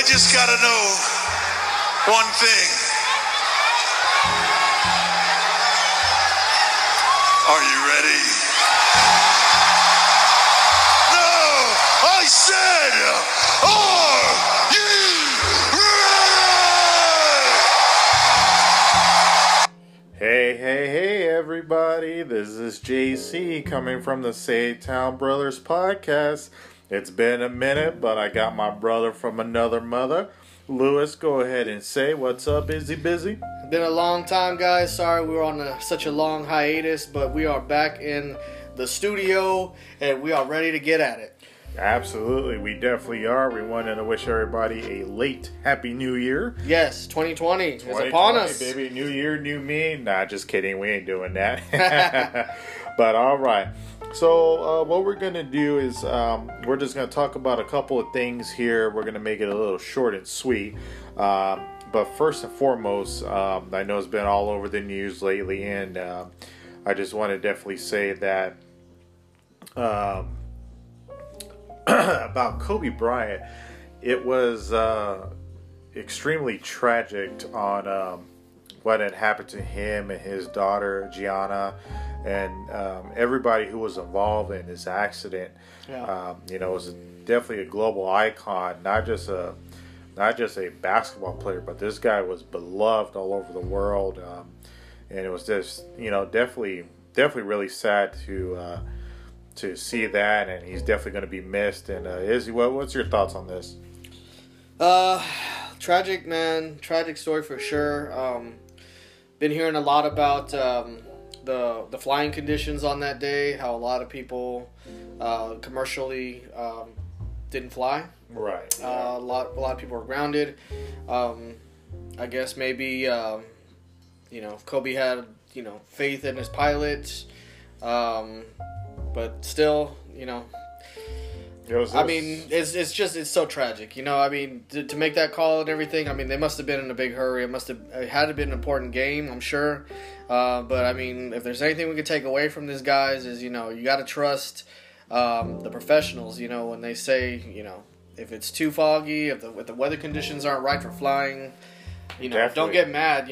I just gotta know one thing. Are you ready? No! I said, are you ready? Hey, everybody. This is JC coming from the Save Town Brothers podcast. It's been a minute, but I got my brother from another mother. Lewis, go ahead and say what's up. Is he busy? Been a long time, guys. Sorry we were on such a long hiatus, but we are back in the studio and we are ready to get at it. Absolutely, we definitely are. We wanted to wish everybody a late Happy New Year. Yes, 2020 is upon us. Baby, new year, new me. Nah, just kidding. We ain't doing that. But all right. So what we're going to do is we're just going to talk about a couple of things here. We're going to make it a little short and sweet. But first and foremost, I know it's been all over the news lately, and I just want to definitely say that about Kobe Bryant, it was extremely tragic on what had happened to him and his daughter Gianna, and everybody who was involved in this accident. Yeah. It was definitely a global icon, not just a basketball player, but this guy was beloved all over the world, and it was just definitely really sad to see that, and he's definitely going to be missed. And Izzy, what's your thoughts on this? Tragic, man. Tragic story for sure. Been hearing a lot about the flying conditions on that day, how a lot of people commercially didn't fly. Right. A lot of people were grounded. I guess maybe Kobe had faith in his pilots, but still, it's so tragic. To make that call and everything. They must have been in a big hurry. It had to be an important game, I'm sure. But if there's anything we could take away from this, guys, is you got to trust the professionals. When they say if it's too foggy, if the weather conditions aren't right for flying, don't get mad.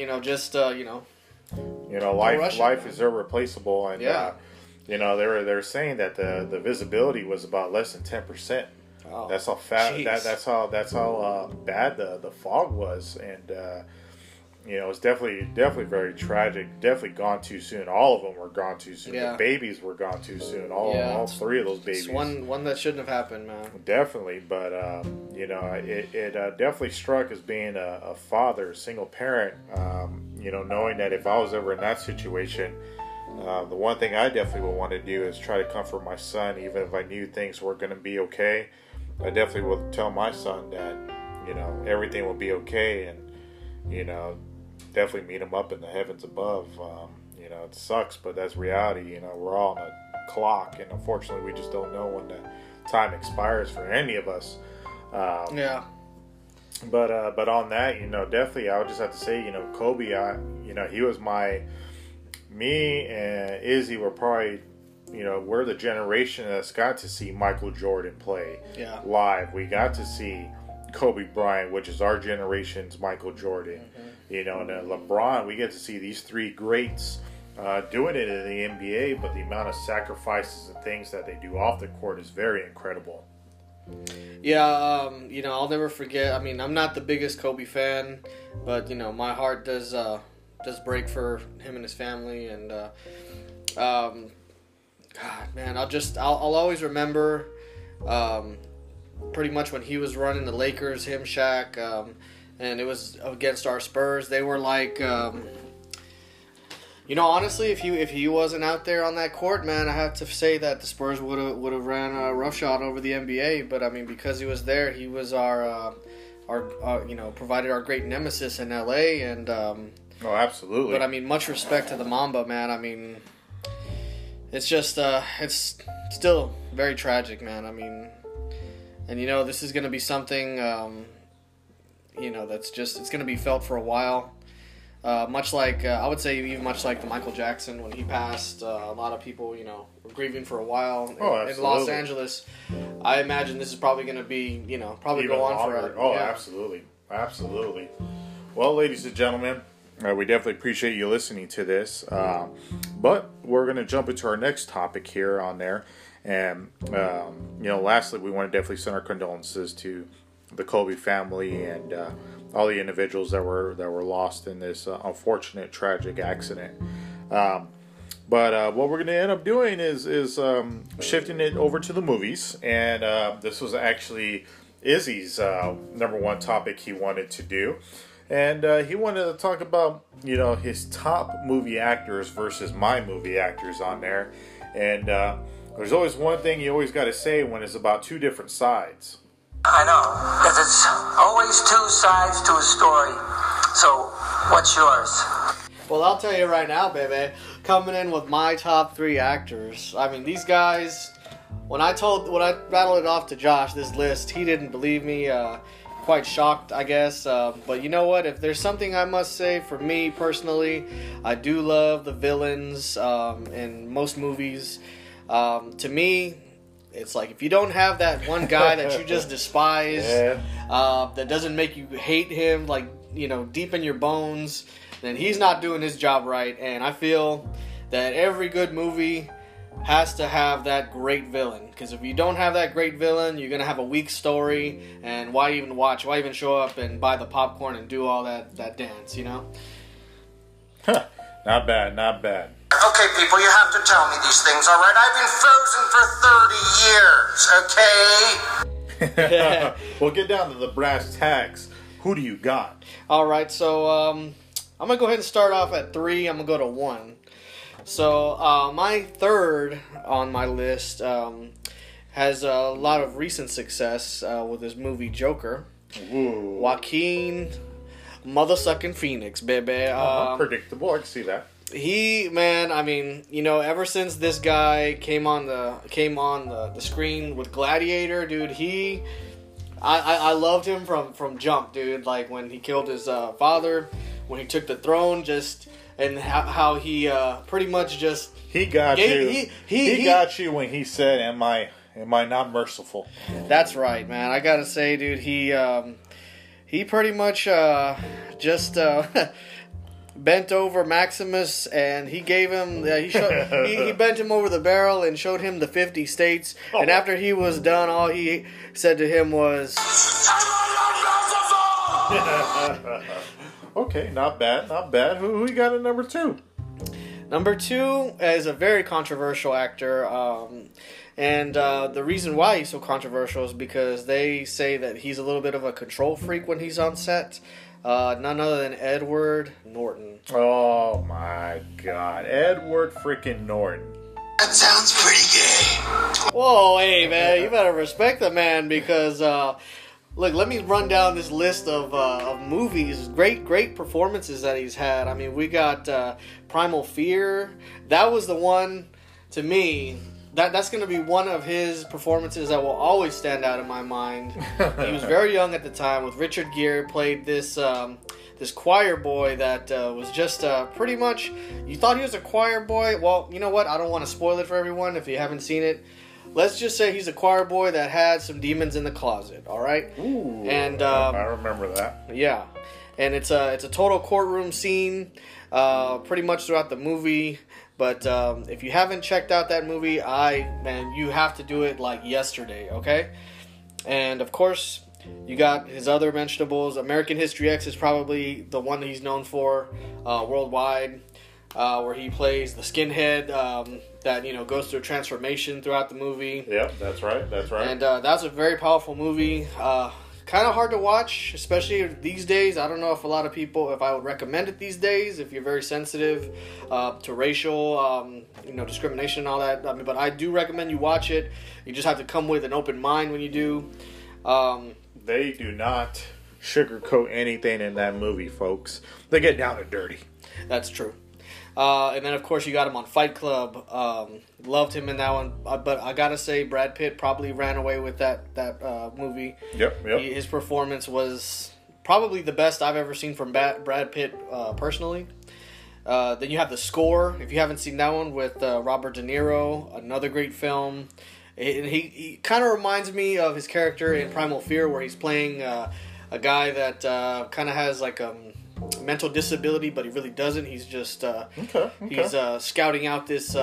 Life is irreplaceable, and yeah. They're saying that the visibility was about less than 10%. Oh, that's how that's how bad the fog was, and it's definitely very tragic. Definitely gone too soon. All of them were gone too soon. Yeah. The babies were gone too soon. All three of those babies. It's one that shouldn't have happened, man. Definitely, but it definitely struck as being a father, single parent. Knowing that if I was ever in that situation, the one thing I definitely would want to do is try to comfort my son, even if I knew things were going to be okay. I definitely would tell my son that everything will be okay, and definitely meet him up in the heavens above. It sucks, but that's reality. We're all on a clock, and unfortunately, we just don't know when the time expires for any of us. Yeah. But on that, definitely, I would just have to say, Kobe, he was me and Izzy were probably, we're the generation that's got to see Michael Jordan play live. We got to see Kobe Bryant, which is our generation's Michael Jordan. Mm-hmm. And then LeBron, we get to see these three greats doing it in the NBA, but the amount of sacrifices and things that they do off the court is very incredible. Yeah, I'll never forget. I'm not the biggest Kobe fan, but my heart does break for him and his family, and God, man, I'll always remember pretty much when he was running the Lakers, him, Shaq, and it was against our Spurs. They were like, honestly, if he wasn't out there on that court, man, I have to say that the Spurs would have ran a roughshod over the NBA. But because he was there, he was our provided our great nemesis in LA, and oh, absolutely. But much respect to the Mamba, man. It's just it's still very tragic, man. And this is gonna be something that's just, it's gonna be felt for a while. Much like, I would say even much like the Michael Jackson when he passed, a lot of people, you know, were grieving for a while in Los Angeles. I imagine this is probably going to be, you know, probably Even go on longer. forever. Oh, Yeah. absolutely. Absolutely. Well, ladies and gentlemen, we definitely appreciate you listening to this. But we're going to jump into our next topic here on there. And, you know, lastly, we want to definitely send our condolences to the Kobe family and all the individuals that were lost in this unfortunate, tragic accident. But what we're going to end up doing is shifting it over to the movies. And this was actually Izzy's number one topic he wanted to do. And he wanted to talk about, you know, his top movie actors versus my movie actors on there. And there's always one thing you always got to say when it's about two different sides. I know, because it's always two sides to a story. So, what's yours? Well, I'll tell you right now, baby, coming in with my top 3 actors. I mean, these guys, when I rattled it off to Josh, this list, he didn't believe me. Quite shocked, I guess. But you know what? If there's something I must say for me personally, I do love the villains in most movies. To me, it's like if you don't have that one guy that you just despise, that doesn't make you hate him, like, you know, deep in your bones, then he's not doing his job right. And I feel that every good movie has to have that great villain. Because if you don't have that great villain, you're going to have a weak story. And why even watch? Why even show up and buy the popcorn and do all that dance, you know? Not bad, not bad. Okay, people, you have to tell me these things, all right? I've been frozen for 30 years, okay? We'll get down to the brass tacks. Who do you got? All right, so I'm going to go ahead and start off at 3. I'm going to go to 1. So my third on my list has a lot of recent success with his movie Joker. Ooh. Joaquin mothersucking Phoenix, baby. Predictable, I can see that. He, man, I mean, you know, ever since this guy came on the screen with Gladiator, dude, I loved him from jump, dude. Like when he killed his father, when he took the throne, and how he pretty much just he got you. He got you when he said, "Am I not merciful?" That's right, man. I gotta say, dude, he pretty much just bent over Maximus, and he gave him he bent him over the barrel and showed him the 50 states. Oh. And after he was done, all he said to him was, "Okay, not bad, not bad." Who you got at number 2? Number 2 is a very controversial actor, and the reason why he's so controversial is because they say that he's a little bit of a control freak when he's on set. None other than Edward Norton. Oh my God, Edward freaking Norton. That sounds pretty gay. Whoa, hey man, you better respect the man because look, let me run down this list of movies, great performances that he's had. I mean, we got Primal Fear. That was the one, to me, that's going to be one of his performances that will always stand out in my mind. He was very young at the time. With Richard Gere, played this choir boy that was just pretty much, you thought he was a choir boy. Well, you know what? I don't want to spoil it for everyone if you haven't seen it. Let's just say he's a choir boy that had some demons in the closet. All right. Ooh, and I remember that. Yeah, and it's a total courtroom scene, pretty much throughout the movie. But if you haven't checked out that movie, you have to do it like yesterday, okay? And of course, you got his other mentionables. American History X is probably the one that he's known for worldwide, where he plays the skinhead that goes through a transformation throughout the movie. Yeah, that's right. And that's a very powerful movie. Kind of hard to watch, especially these days. I don't know if I would recommend it these days if you're very sensitive to racial, discrimination and all that. I mean, but I do recommend you watch it. You just have to come with an open mind when you do. They do not sugarcoat anything in that movie, folks. They get down and dirty. That's true. And then, of course, you got him on Fight Club. Loved him in that one. But I gotta say, Brad Pitt probably ran away with that movie. Yep. His performance was probably the best I've ever seen from Brad Pitt personally. Then you have The Score, if you haven't seen that one, with Robert De Niro, another great film. And he kind of reminds me of his character in Primal Fear, where he's playing a guy that kind of has like a mental disability, but he really doesn't. He's just he's scouting out this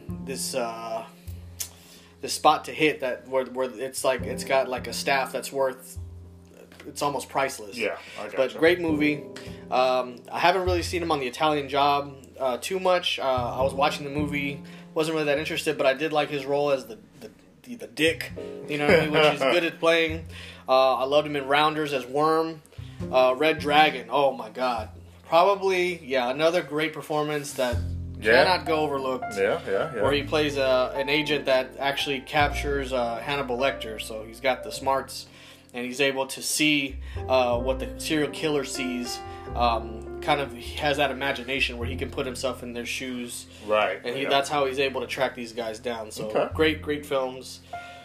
spot to hit that where it's like it's got like a staff that's worth. It's almost priceless. Yeah, I gotcha. But great movie. I haven't really seen him on The Italian Job too much. I was watching the movie, wasn't really that interested, but I did like his role as the dick, you know what I mean, which he's good at playing. I loved him in Rounders as Worm. Red Dragon, oh my god. Probably, another great performance that cannot go overlooked. Yeah. Where he plays an agent that actually captures Hannibal Lecter, so he's got the smarts. And he's able to see what the serial killer sees. Kind of has that imagination where he can put himself in their shoes. Right. And that's how he's able to track these guys down. So great films.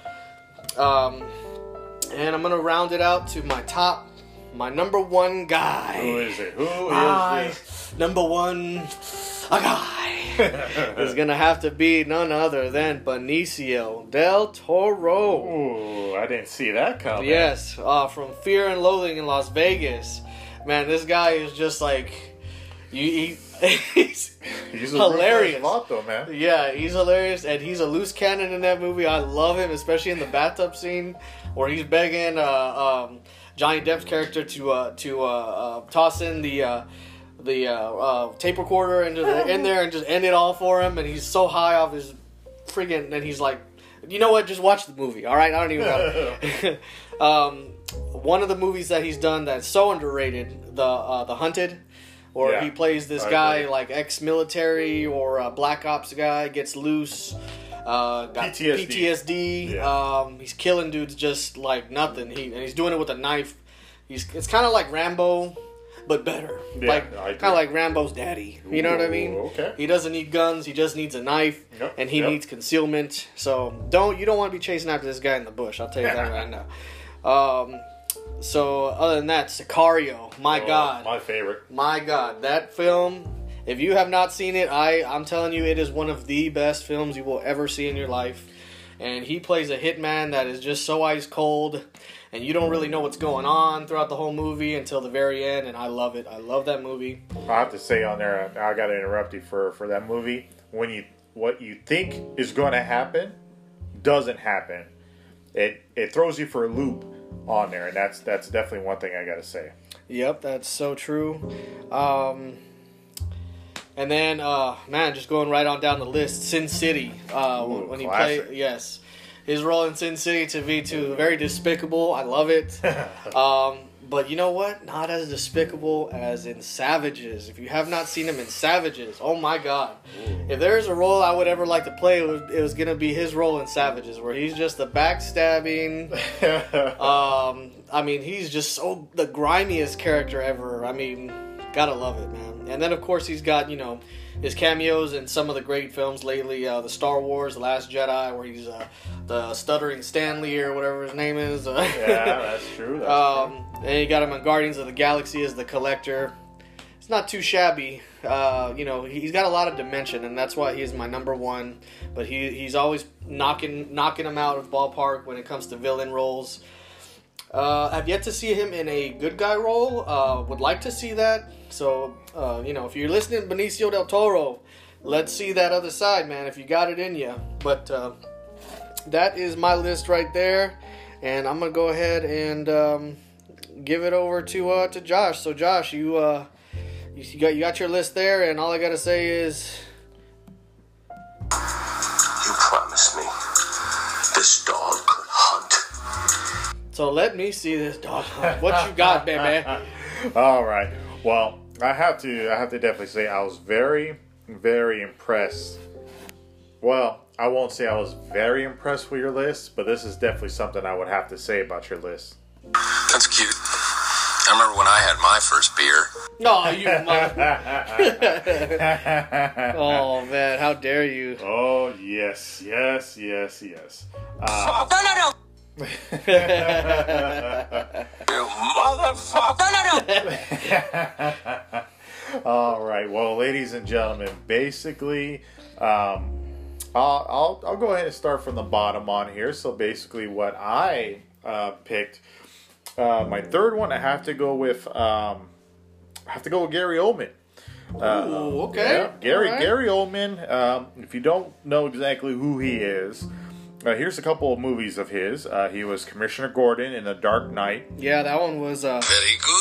And I'm going to round it out to my number one guy. Who is it? Who is this? Number one, a guy. Is going to have to be none other than Benicio del Toro. Ooh, I didn't see that coming. Yes, from Fear and Loathing in Las Vegas. Man, this guy is just like... he's hilarious. Vato, man. Yeah, he's hilarious, and he's a loose cannon in that movie. I love him, especially in the bathtub scene where he's begging Johnny Depp's character to toss in the tape recorder in there and just end it all for him, and he's so high off his friggin', and he's like, you know what, just watch the movie, alright? I don't even know. One of the movies that he's done that's so underrated, The Hunted, where he plays this guy like ex-military or Black Ops guy, gets loose, got PTSD. Yeah. He's killing dudes just like nothing, and he's doing it with a knife. It's kind of like Rambo, but better. Yeah, kind of like Rambo's daddy. You know what I mean? Okay. He doesn't need guns. He just needs a knife, and he needs concealment. So you don't want to be chasing after this guy in the bush. I'll tell you that right now. So other than that, Sicario. My God, my favorite. My God, that film. If you have not seen it, I'm telling you, it is one of the best films you will ever see in your life. And he plays a hitman that is just so ice cold, and you don't really know what's going on throughout the whole movie until the very end, and I love it. I love that movie. I have to say on there, I got to interrupt you for that movie. What you think is going to happen doesn't happen. It throws you for a loop on there, and that's definitely one thing I got to say. Yep, that's so true. And then, just going right on down the list, Sin City. When he played, his role in Sin City to me too, very despicable. I love it. But you know what? Not as despicable as in Savages. If you have not seen him in Savages, oh my God! Ooh. If there's a role I would ever like to play, it was gonna be his role in Savages, where he's just the backstabbing. I mean, he's just so the grimiest character ever. I mean, gotta love it, man. And then, of course, he's got, his cameos in some of the great films lately. The Star Wars, The Last Jedi, where he's the stuttering Stanley or whatever his name is. Yeah, that's true. And you got him in Guardians of the Galaxy as the Collector. It's not too shabby. He's got a lot of dimension, and that's why he's my number one. But he's always knocking him out of the ballpark when it comes to villain roles. I've yet to see him in a good guy role. Would like to see that. So, if you're listening to Benicio del Toro, let's see that other side, man, if you got it in you. But that is my list right there. And I'm going to go ahead and give it over to Josh. So, Josh, you got your list there, and all I got to say is... You promised me this dog could hunt. So let me see this dog. What you got, baby? All right. Well, I have to definitely say I was very, very impressed. Well, I won't say I was very impressed with your list, but this is definitely something I would have to say about your list. That's cute. I remember when I had my first beer. No, you Oh, man, how dare you? Oh, yes. No. You motherfucker. No. All right. Well, ladies and gentlemen, basically, I'll go ahead and start from the bottom on here. So basically, what I picked, my third one, I have to go with Gary Oldman. Ooh, okay. Yeah, All right. Gary Oldman. If you don't know exactly who he is, here's a couple of movies of his. He was Commissioner Gordon in The Dark Knight. Yeah, that one was. Very good.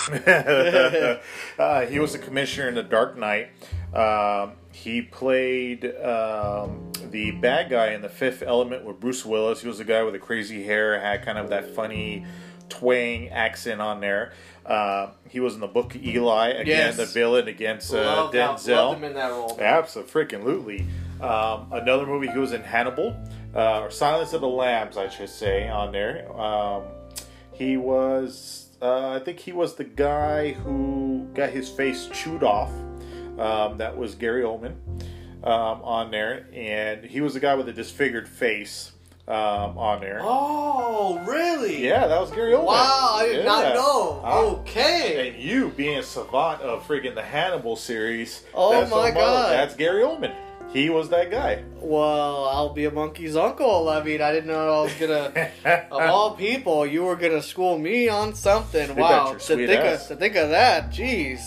He was the commissioner in The Dark Knight. He played the bad guy in The Fifth Element with Bruce Willis. He was the guy with the crazy hair, had kind of that funny twang accent on there. He was in The Book of Eli, again, Yes. the villain against Loved Denzel. him in that role. Absolutely. Another movie, he was in Hannibal, or Silence of the Lambs, I should say, on there. He was, I think he was the guy who got his face chewed off. That was Gary Oldman on there, and he was the guy with the disfigured face on there. Oh, really? Yeah, that was Gary Oldman. Wow, I did not Yeah. know. Okay. And you being a savant of freaking the Hannibal series. Oh that's my God. That's Gary Oldman. He was that guy. Well, I'll be a monkey's uncle. I mean, I didn't know I was gonna. Of all people, you were gonna school me on something. You Wow. bet your sweet ass. To think of that, jeez.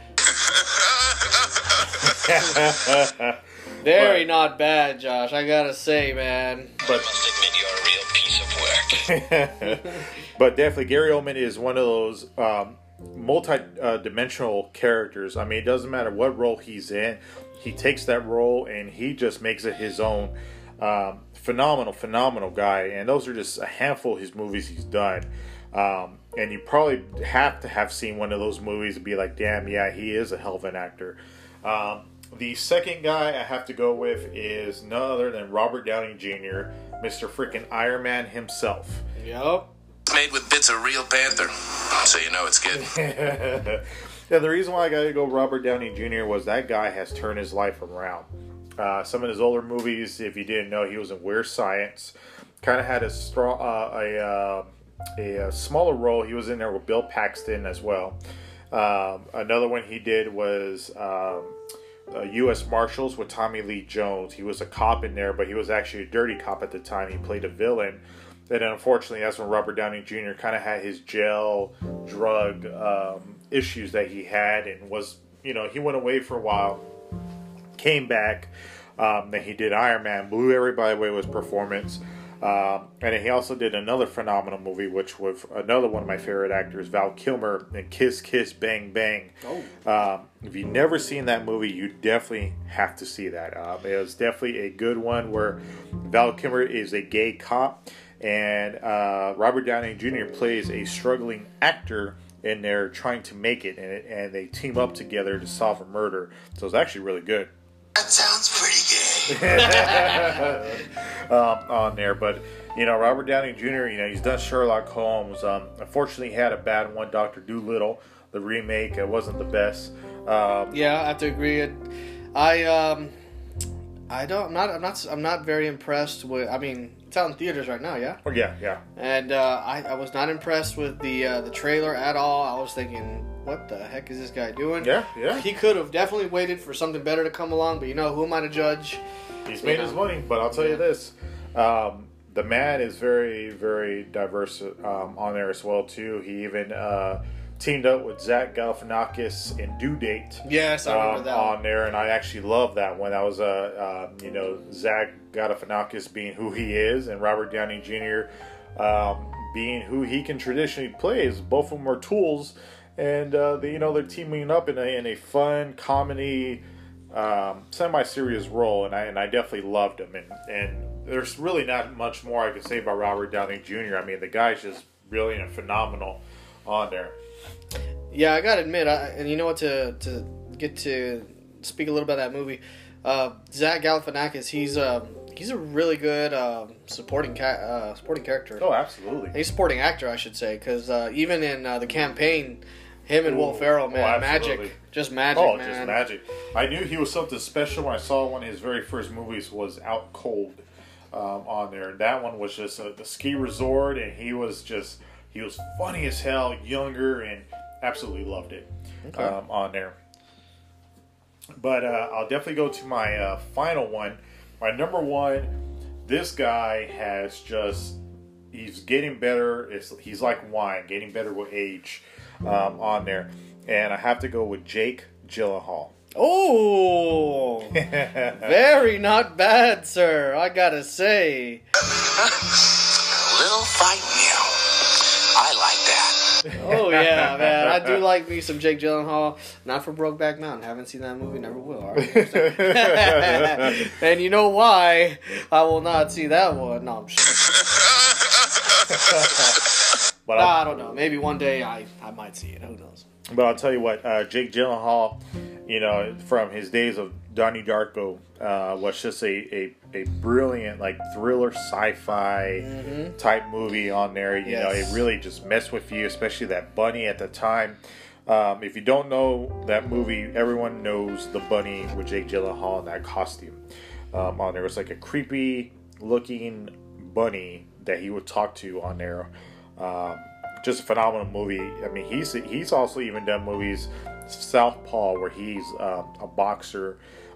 Very not bad, Josh. I gotta say, man. But Must admit you're a real piece of work. but definitely, Gary Oldman is one of those multi-dimensional characters. I mean, it doesn't matter what role he's in. He takes that role and he just makes it his own. Phenomenal guy. And those are just a handful of his movies he's done. And you probably have to have seen one of those movies and be like, damn, yeah, he is a hell of an actor. The second guy I have to go with is none other than Robert Downey Jr., Mr. freaking Iron Man himself. Yep. Made with bits of real panther, so you know it's good. Yeah, the reason why I got to go Robert Downey Jr. was that guy has turned his life around. Some of his older movies, if you didn't know, he was in Weird Science. Kind of had a smaller role. He was in there with Bill Paxton as well. Another one he did was U.S. Marshals with Tommy Lee Jones. He was a cop in there, but he was actually a dirty cop at the time. He played a villain. And unfortunately, that's when Robert Downey Jr. kind of had his jail drug issues that he had, and was, he went away for a while, came back, then he did Iron Man, blew everybody away with his performance, and then he also did another phenomenal movie, which was another one of my favorite actors, Val Kilmer, in Kiss Kiss Bang Bang. If you've never seen that movie, you definitely have to see that. It was definitely a good one where Val Kilmer is a gay cop, and Robert Downey Jr. plays a struggling actor in there trying to make it, and they team up together to solve a murder. So it's actually really good. That sounds pretty gay. On there, but Robert Downey Jr. He's done Sherlock Holmes. Unfortunately, he had a bad one, Dr. Dolittle. The remake wasn't the best. Yeah, I have to agree. I'm not very impressed with. I mean, it's out in theaters right now, yeah. Oh yeah. And I was not impressed with the trailer at all. I was thinking, what the heck is this guy doing? Yeah. He could have definitely waited for something better to come along, but who am I to judge? He's made his money, but I'll tell you this: the man is very, very diverse on there as well too. He even teamed up with Zach Galifianakis in Due Date. Yes, I remember that on one. there, and I actually love that one. That was Zach Galifianakis being who he is, and Robert Downey Jr. Being who he can traditionally play. Both of them are tools, and they're teaming up in a fun comedy, semi-serious role, and I definitely loved him. And there's really not much more I can say about Robert Downey Jr. I mean, the guy's just brilliant and phenomenal on there. Yeah, I gotta admit, and you know what, to get to speak a little about that movie, Zach Galifianakis, he's a really good supporting character. Oh, absolutely. He's a supporting actor, I should say, because even in The Campaign, him and Will Ferrell, man, magic, just magic, man. Just magic. I knew he was something special when I saw one of his very first movies was Out Cold on there. That one was just the ski resort, and he was just He was funny as hell, younger, and absolutely loved it on there. But I'll definitely go to my final one. My number one, this guy has just, he's getting better. He's like wine, getting better with age on there. And I have to go with Jake Gyllenhaal. Oh, very not bad, sir. I gotta say. Little fight new. I like that. Oh yeah, man. I do like me some Jake Gyllenhaal. Not for Brokeback Mountain. Haven't seen that movie. Never will. All right. And you know why I will not see that one? No, I'm sure. But I don't know. Maybe one day I might see it. Who knows? But I'll tell you what, Jake Gyllenhaal, you know, from his days of Donnie Darko, was just a brilliant, like, thriller sci-fi type movie on there. You know, it really just messed with you, especially that bunny at the time. If you don't know that movie, everyone knows the bunny with Jake Gyllenhaal in that costume on there. It was like a creepy looking bunny that he would talk to on there. Just a phenomenal movie. I mean, he's also even done movies, Southpaw, where he's a boxer,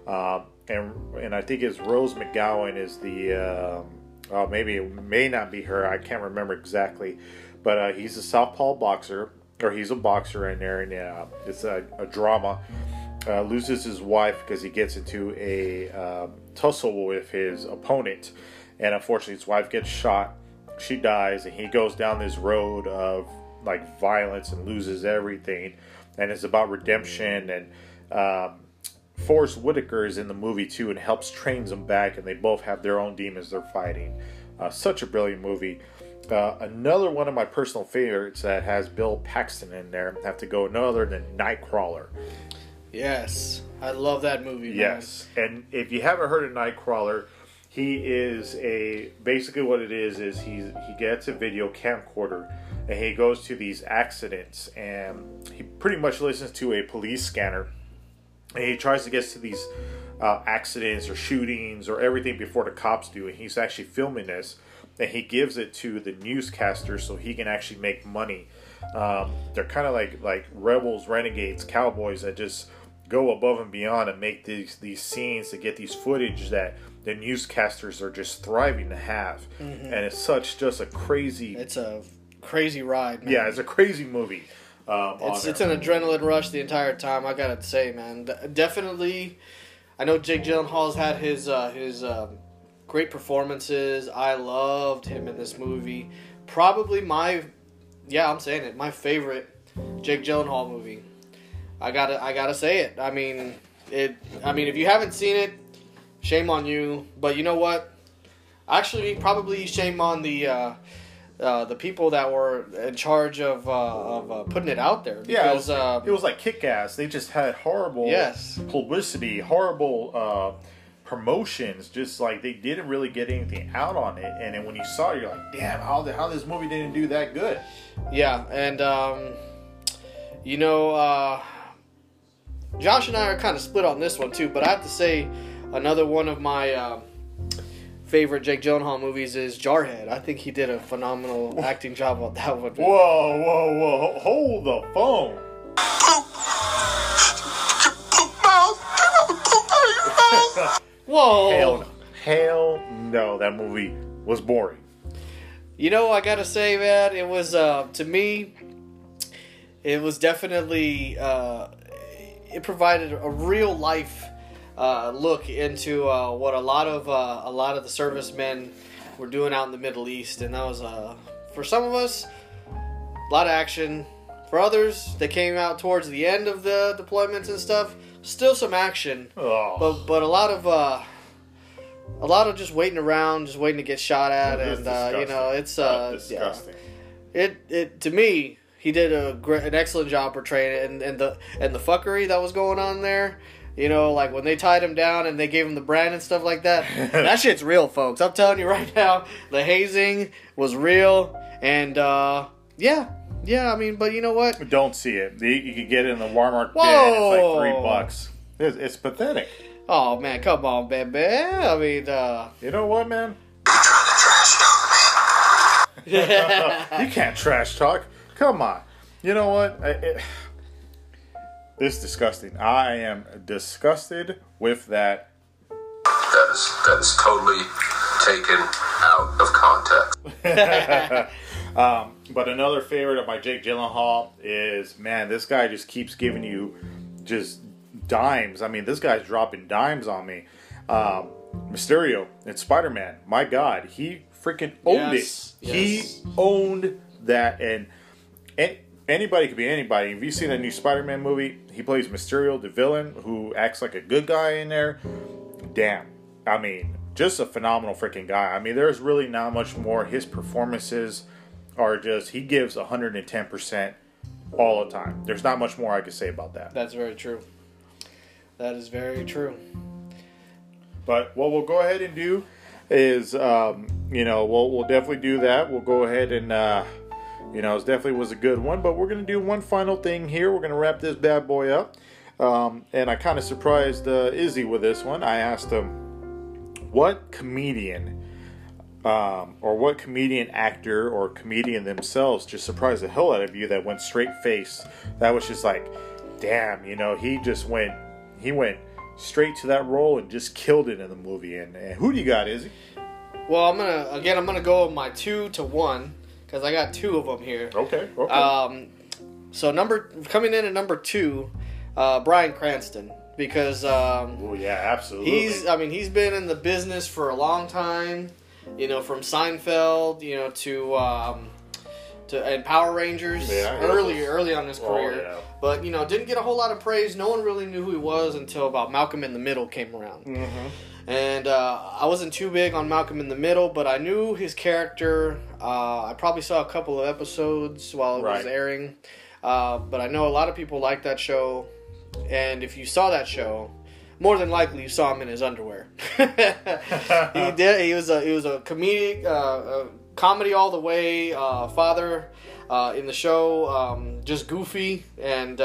and I think it's Rose McGowan is the maybe it may not be her. I can't remember exactly, but he's a Southpaw boxer, or he's a boxer in there, and it's a drama. Loses his wife because he gets into a tussle with his opponent, and unfortunately his wife gets shot. She dies, and he goes down this road of like violence and loses everything, and it's about redemption. And Forrest Whitaker is in the movie too, and helps trains them back, and they both have their own demons they're fighting. Such a brilliant movie. Another one of my personal favorites that has Bill Paxton in there, I have to go no other than Nightcrawler. Yes, I love that movie. Man. Yes, and if you haven't heard of Nightcrawler, he is basically what it is he gets a video camcorder, and he goes to these accidents, and he pretty much listens to a police scanner, and he tries to get to these accidents or shootings or everything before the cops do, and he's actually filming this, and he gives it to the newscaster so he can actually make money. They're kind of like rebels, renegades, cowboys that just go above and beyond and make these scenes to get these footage that the newscasters are just thriving to have. And it's just a crazy... It's a crazy ride, man. Yeah, it's a crazy movie. It's an adrenaline rush the entire time, I gotta say, man. Definitely, I know Jake Gyllenhaal's had his great performances. I loved him in this movie. Probably my favorite Jake Gyllenhaal movie. I gotta say it. I mean, if you haven't seen it, shame on you. But you know what? Actually, probably shame on the people that were in charge of putting it out there. Because, it was like Kick-Ass. They just had horrible publicity, horrible promotions. Just like they didn't really get anything out on it. And then when you saw it, you're like, damn, how this movie didn't do that good? Yeah, and Josh and I are kind of split on this one too. But I have to say, another one of my favorite Jake Gyllenhaal movies is Jarhead. I think he did a phenomenal acting job on that one. Whoa. Hold the phone. Whoa. Hell no. That movie was boring. You know, I gotta say, man, it was, to me, it was definitely, it provided a real life look into what a lot of the servicemen were doing out in the Middle East, and that was for some of us a lot of action. For others, they came out towards the end of the deployments and stuff. Still some action, but a lot of just waiting around, just waiting to get shot at, and it's disgusting. Yeah. It to me, he did an excellent job portraying it, and the fuckery that was going on there. You know, like when they tied him down and they gave him the brand and stuff like that. That shit's real, folks. I'm telling you right now, the hazing was real. And, yeah. I mean, but you know what? Don't see it. You can get it in the Walmart bin. Whoa. It's like $3. It's pathetic. Oh, man, come on, baby. I mean, you know what, man? You trying to trash talk me? You can't trash talk. Come on. You know what? This is disgusting. I am disgusted with that. That is totally taken out of context. But another favorite of my Jake Gyllenhaal is, man, this guy just keeps giving you just dimes. I mean, this guy's dropping dimes on me. Mysterio in Spider-Man, my God, he freaking owned it. Yes. He owned that, and anybody could be anybody. If you've seen a new Spider-Man movie, he plays Mysterio, the villain, who acts like a good guy in there. Damn. I mean, just a phenomenal freaking guy. I mean, there's really not much more. His performances are just, he gives 110% all the time. There's not much more I could say about that. That's very true. That is very true. But what we'll go ahead and do is, we'll definitely do that. We'll go ahead and, it definitely was a good one. But we're going to do one final thing here. We're going to wrap this bad boy up. And I kind of surprised Izzy with this one. I asked him, what comedian or what comedian actor or comedian themselves just surprised the hell out of you that went straight face? That was just like, damn, he went straight to that role and just killed it in the movie. And who do you got, Izzy? Well, I'm gonna go with my 2 to 1 because I got 2 of them here. Okay. So coming in at number 2, Bryan Cranston, because oh yeah, absolutely. He's been in the business for a long time. From Seinfeld, and Power Rangers, early on in his career. Oh, yeah. But, didn't get a whole lot of praise. No one really knew who he was until about Malcolm in the Middle came around. Mm-hmm. And I wasn't too big on Malcolm in the Middle, but I knew his character. I probably saw a couple of episodes while it was airing. But I know a lot of people like that show. And if you saw that show, more than likely you saw him in his underwear. He did. He was a comedic, comedy all the way, father in the show, just goofy, and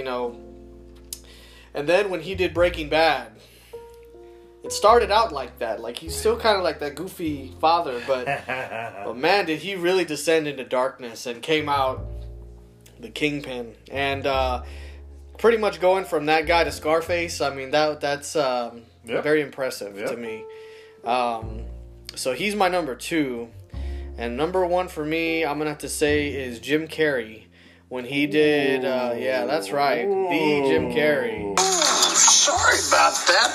and then when he did Breaking Bad, it started out like that. Like, he's still kind of like that goofy father, but man, did he really descend into darkness and came out the kingpin. And pretty much going from that guy to Scarface, I mean, that's very impressive to me. So he's my number 2. And number 1 for me, I'm going to have to say, is Jim Carrey. When he did, that's right, the Jim Carrey. Sorry about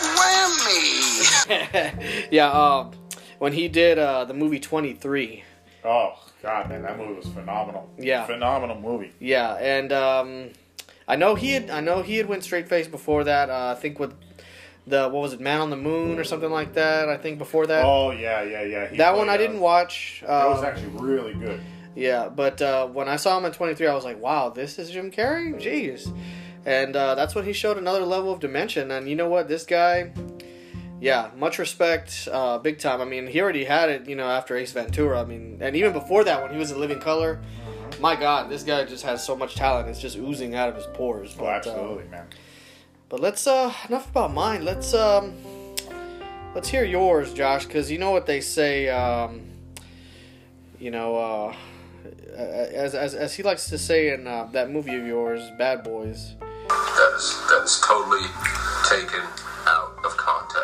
that whammy. When he did the movie 23. Oh, God, man, that movie was phenomenal. Yeah. Phenomenal movie. Yeah, and I know he had went straight face before that. I think with what was it, Man on the Moon or something like that. I think before that. Oh yeah. That one I didn't watch. That was actually really good. Yeah, but when I saw him in 23, I was like, wow, this is Jim Carrey? Jeez. And that's when he showed another level of dimension. And you know what, this guy, much respect, big time. I mean, he already had it, after Ace Ventura. I mean, and even before that, when he was in Living Color. My God, this guy just has so much talent. It's just oozing out of his pores. Oh, absolutely, man. But let's enough about mine. Let's hear yours, Josh, because you know what they say. As he likes to say in that movie of yours, Bad Boys. That is totally taken out of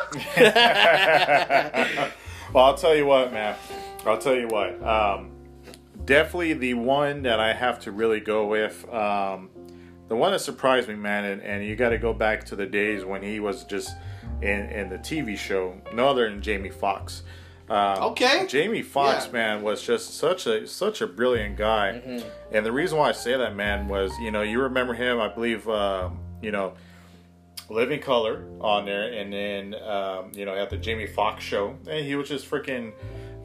context. Well, I'll tell you what, man. Definitely the one that I have to really go with. The one that surprised me, man, and you got to go back to the days when he was just in the TV show, no other than Jamie Foxx. Jamie Foxx, man, was just such a brilliant guy. Mm-hmm. And the reason why I say that, man, was, you remember him, I believe, Living Color on there, and then, at the Jamie Foxx show, and he was just freaking,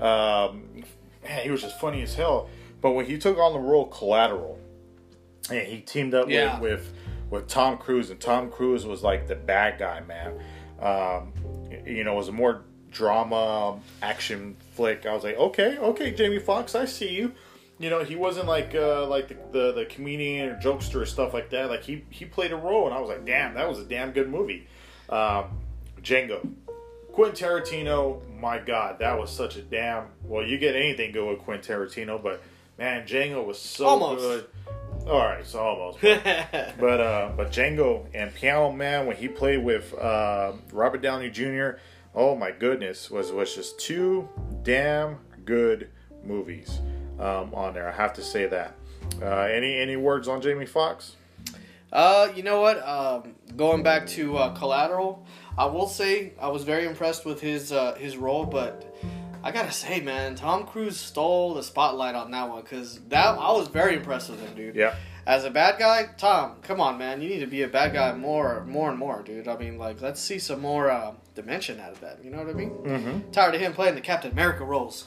he was just funny as hell. But when he took on the role Collateral, and he teamed up with Tom Cruise, and Tom Cruise was like the bad guy, man. It was a more drama action flick. I was like, okay, Jamie Foxx, I see you. He wasn't like the comedian or jokester or stuff like that. Like he played a role, and I was like, damn, that was a damn good movie. Django, Quentin Tarantino, my God, that was such a damn... Well, you get anything good with Quentin Tarantino, but man, Django was so Almost. good. All right, so almost. But Django and Piano Man, when he played with Robert Downey Jr., oh my goodness, was just two damn good movies on there. I have to say that. Any words on Jamie Foxx? You know what? Going back to Collateral, I will say I was very impressed with his role, but I gotta say, man, Tom Cruise stole the spotlight on that one because I was very impressed with him, dude. Yeah. As a bad guy, Tom, come on, man, you need to be a bad guy more and more, dude. I mean, like, let's see some more dimension out of that. You know what I mean? Mm-hmm. Tired of him playing the Captain America roles.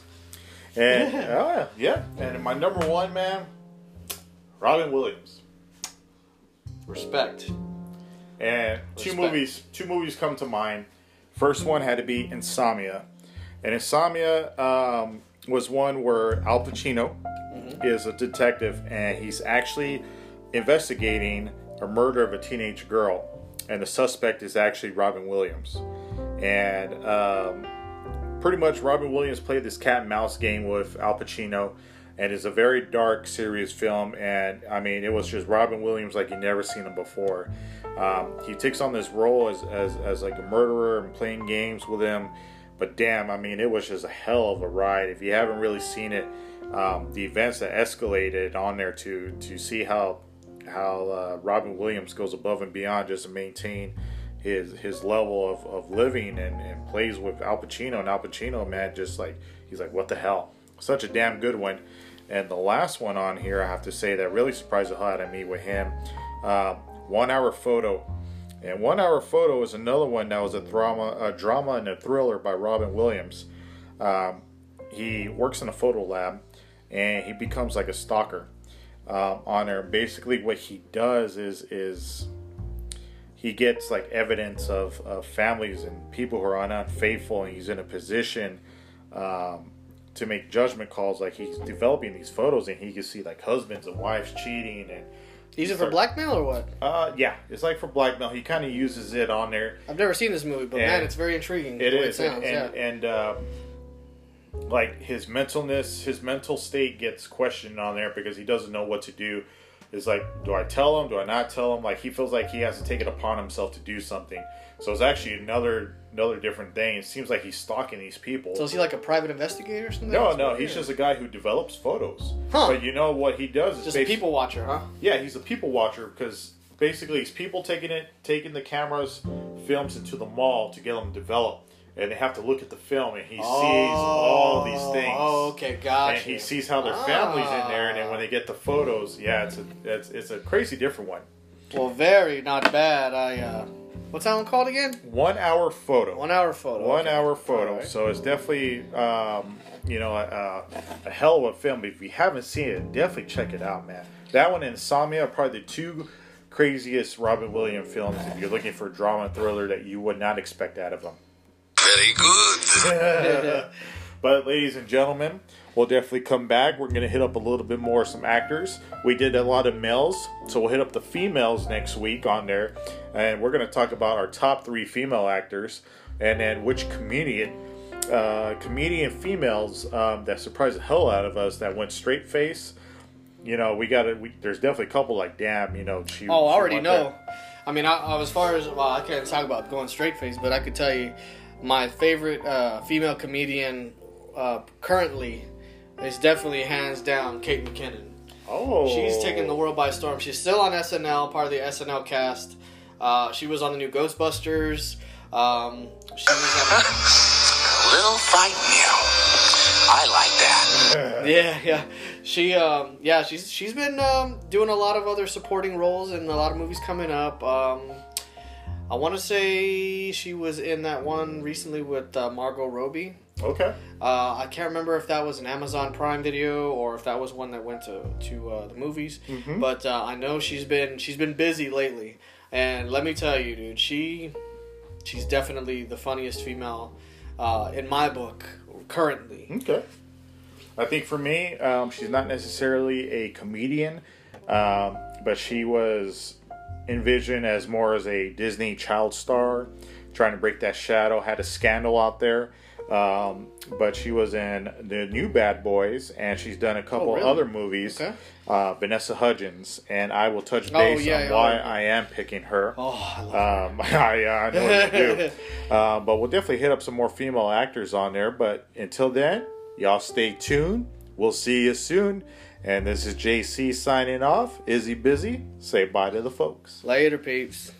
And yeah, and my number one, man, Robin Williams. Respect. And two movies come to mind. First one had to be Insomnia. And Insomnia was one where Al Pacino is a detective, and he's actually investigating a murder of a teenage girl. And the suspect is actually Robin Williams. And pretty much Robin Williams played this cat and mouse game with Al Pacino. And it's a very dark, serious film. And, I mean, it was just Robin Williams like you'd never seen him before. He takes on this role as like a murderer and playing games with him. But damn, I mean, it was just a hell of a ride. If you haven't really seen it, the events that escalated on there to see how Robin Williams goes above and beyond just to maintain his level of living and plays with Al Pacino. And Al Pacino, man, just like, he's like, what the hell? Such a damn good one. And the last one on here, I have to say, that really surprised the hell out of me with him, 1 Hour Photo. And 1 Hour Photo is another one that was a drama and a thriller by Robin Williams. He works in a photo lab, and he becomes like a stalker on there. Basically, what he does is he gets like evidence of families and people who are unfaithful, and he's in a position to make judgment calls. Like, he's developing these photos, and he can see like husbands and wives cheating and. Is it for blackmail or what? Yeah, it's like for blackmail. He kind of uses it on there. I've never seen this movie, but man, it's very intriguing. It is, sounds, and like his mental state gets questioned on there because he doesn't know what to do. It's like, do I tell him? Do I not tell him? Like, he feels like he has to take it upon himself to do something. So it's actually another different thing. It seems like he's stalking these people. So is he like a private investigator or something? No, he's just a guy who develops photos. Huh. But you know what he does is just a people watcher, huh? Yeah, he's a people watcher because basically it's people taking the cameras, films into the mall to get them developed. And they have to look at the film, and he sees all these things. Oh, okay, gotcha. And he sees how their family's in there, and then when they get the photos, yeah, it's a crazy different one. Well, very not bad. What's that one called again? 1 Hour Photo. 1 Hour Photo. 1 Hour Photo. Right. So it's definitely, a hell of a film. But if you haven't seen it, definitely check it out, man. That one and Insomnia are probably the two craziest Robin Williams films if you're looking for a drama and thriller that you would not expect out of them. Very good. But ladies and gentlemen, we'll definitely come back. We're going to hit up a little bit more some actors. We did a lot of males, so we'll hit up the females next week on there. And we're going to talk about our top 3 female actors. And then which comedian females that surprised the hell out of us that went straight face. You know, there's definitely a couple like, damn, you know. I already know. That. I mean, as far as, I can't talk about going straight face, but I could tell you my favorite female comedian currently is definitely hands down Kate McKinnon. Oh. She's taking the world by storm. She's still on SNL, part of the SNL cast. She was on the new Ghostbusters. She was a little fighting you. I like that. Yeah. She's been doing a lot of other supporting roles in a lot of movies coming up. I want to say she was in that one recently with Margot Robbie. Okay. I can't remember if that was an Amazon Prime video or if that was one that went to the movies. Mm-hmm. But I know she's been busy lately, and let me tell you, dude, she's definitely the funniest female in my book currently. Okay. I think for me, she's not necessarily a comedian, but she was envisioned as more as a Disney child star. trying to break that shadow. Had a scandal out there. But she was in the new Bad Boys, and she's done a couple other movies. Okay. Vanessa Hudgens, and I will touch base on why I am picking her. Oh, I love her. I know you do. But we'll definitely hit up some more female actors on there. But until then, y'all stay tuned. We'll see you soon. And this is JC signing off. Izzy Busy. Say bye to the folks. Later, peeps.